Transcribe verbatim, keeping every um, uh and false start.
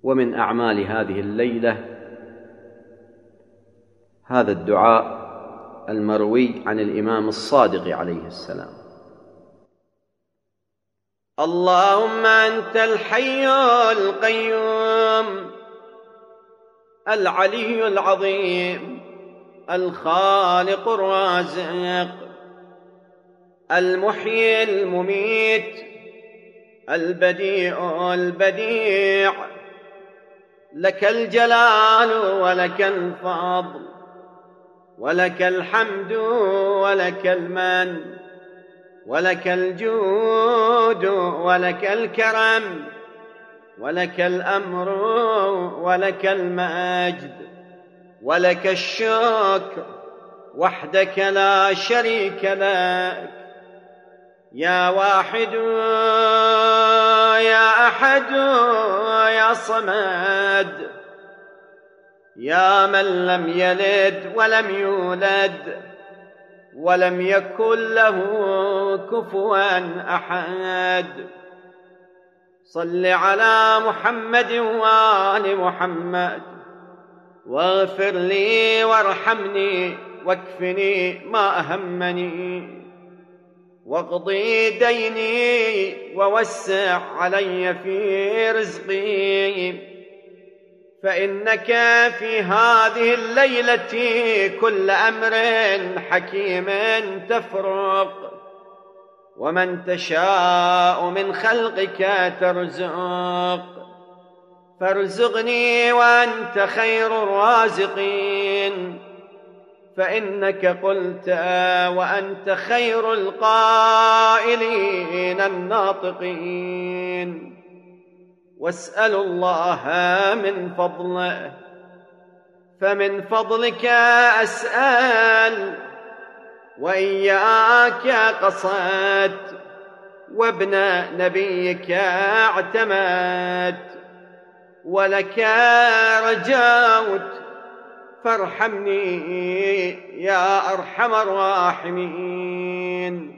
ومن أعمال هذه الليلة هذا الدعاء المروي عن الإمام الصادق عليه السلام: اللهم أنت الحي القيوم العلي العظيم الخالق الرازق المحيي المميت البديع البديع، لك الجلال ولك الفضل ولك الحمد ولك المن ولك الجود ولك الكرم ولك الأمر ولك المجد ولك الشكر وحدك لا شريك لك، يا واحد يا أحد يا صمد، يا من لم يلد ولم يولد ولم يكن له كفوا أحد. صل على محمد وآل محمد، واغفر لي وارحمني واكفني ما أهمني، واقضي ديني ووسع علي في رزقي، فإنك في هذه الليلة كل أمر حكيم تفرق، ومن تشاء من خلقك ترزق، فارزقني وأنت خير الرازقين، فإنك قلت وأنت خير القائلين الناطقين. واسأل الله من فضله، فمن فضلك أسأل، وإياك قصدت، وابن نبيك اعتمدت، ولك رجوت، فارحمني يا أرحم الراحمين.